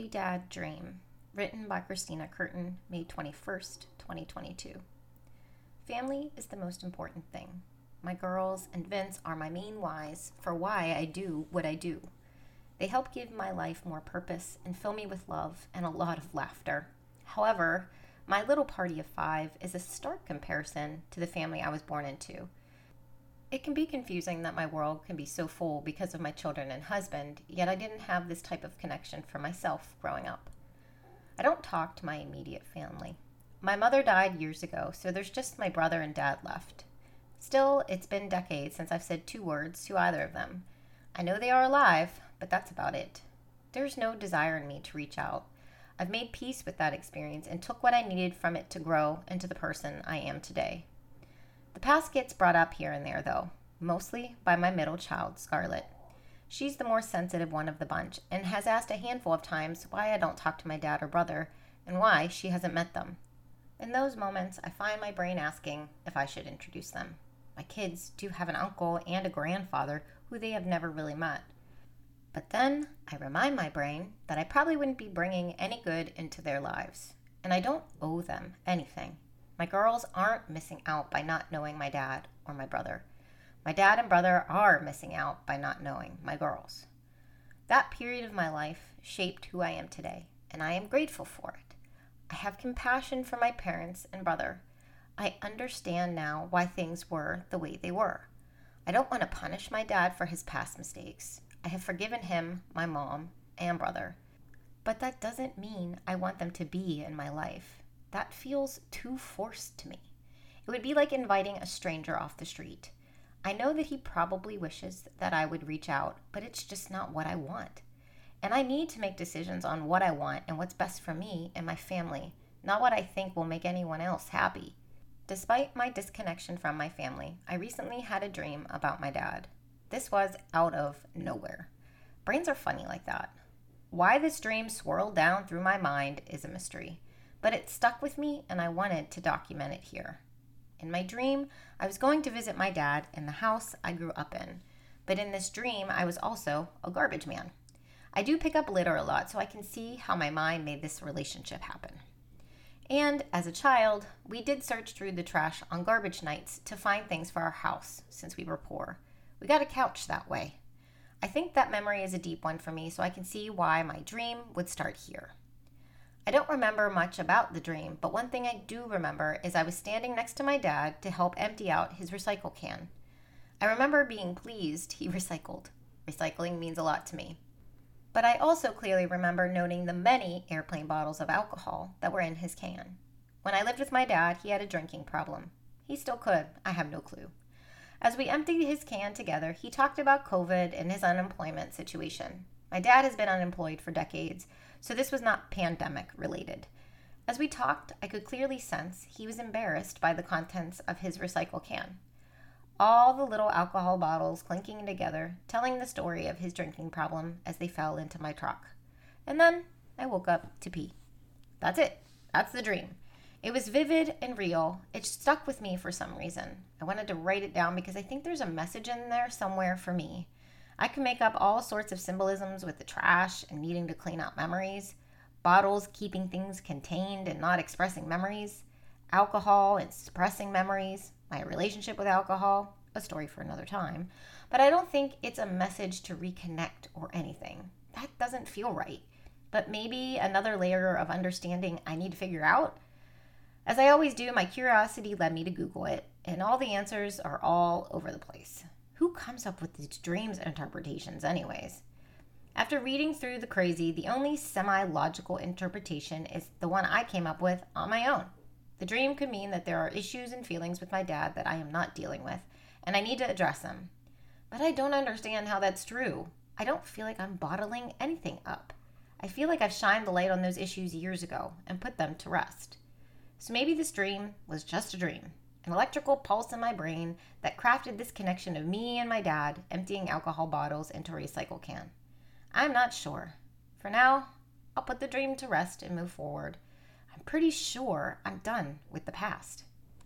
Hey Dad Dream, written by Christina Curtin, May 21st, 2022. Family is the most important thing. My girls and Vince are my main whys for why I do what I do. They help give my life more purpose and fill me with love and a lot of laughter. However, my little party of 5 is a stark comparison to the family I was born into. It can be confusing that my world can be so full because of my children and husband, yet I didn't have this type of connection for myself growing up. I don't talk to my immediate family. My mother died years ago, so there's just my brother and dad left. Still, it's been decades since I've said 2 words to either of them. I know they are alive, but that's about it. There's no desire in me to reach out. I've made peace with that experience and took what I needed from it to grow into the person I am today. The past gets brought up here and there, though, mostly by my middle child, Scarlett. She's the more sensitive one of the bunch and has asked a handful of times why I don't talk to my dad or brother and why she hasn't met them. In those moments, I find my brain asking if I should introduce them. My kids do have an uncle and a grandfather who they have never really met. But then I remind my brain that I probably wouldn't be bringing any good into their lives, and I don't owe them anything. My girls aren't missing out by not knowing my dad or my brother. My dad and brother are missing out by not knowing my girls. That period of my life shaped who I am today, and I am grateful for it. I have compassion for my parents and brother. I understand now why things were the way they were. I don't want to punish my dad for his past mistakes. I have forgiven him, my mom, and brother. But that doesn't mean I want them to be in my life. That feels too forced to me. It would be like inviting a stranger off the street. I know that he probably wishes that I would reach out, but it's just not what I want. And I need to make decisions on what I want and what's best for me and my family, not what I think will make anyone else happy. Despite my disconnection from my family, I recently had a dream about my dad. This was out of nowhere. Brains are funny like that. Why this dream swirled down through my mind is a mystery. But it stuck with me and I wanted to document it here. In my dream, I was going to visit my dad in the house I grew up in. But in this dream, I was also a garbage man. I do pick up litter a lot, so I can see how my mind made this relationship happen. And as a child, we did search through the trash on garbage nights to find things for our house since we were poor. We got a couch that way. I think that memory is a deep one for me, so I can see why my dream would start here. I don't remember much about the dream, but one thing I do remember is I was standing next to my dad to help empty out his recycle can. I remember being pleased he recycled. Recycling means a lot to me. But I also clearly remember noting the many airplane bottles of alcohol that were in his can. When I lived with my dad, he had a drinking problem. He still could, I have no clue. As we emptied his can together, he talked about COVID and his unemployment situation. My dad has been unemployed for decades, so this was not pandemic related. As we talked, I could clearly sense he was embarrassed by the contents of his recycle can. All the little alcohol bottles clinking together, telling the story of his drinking problem as they fell into my truck. And then I woke up to pee. That's it. That's the dream. It was vivid and real. It stuck with me for some reason. I wanted to write it down because I think there's a message in there somewhere for me. I can make up all sorts of symbolisms with the trash and needing to clean out memories, bottles keeping things contained and not expressing memories, alcohol and suppressing memories, my relationship with alcohol, a story for another time, but I don't think it's a message to reconnect or anything. That doesn't feel right, but maybe another layer of understanding I need to figure out. As I always do, my curiosity led me to Google it, and all the answers are all over the place. Who comes up with these dreams interpretations anyways? After reading through the crazy, the only semi-logical interpretation is the one I came up with on my own. The dream could mean that there are issues and feelings with my dad that I am not dealing with, and I need to address them. But I don't understand how that's true. I don't feel like I'm bottling anything up. I feel like I've shined the light on those issues years ago and put them to rest. So maybe this dream was just a dream. An electrical pulse in my brain that crafted this connection of me and my dad emptying alcohol bottles into a recycle can. I'm not sure. For now, I'll put the dream to rest and move forward. I'm pretty sure I'm done with the past.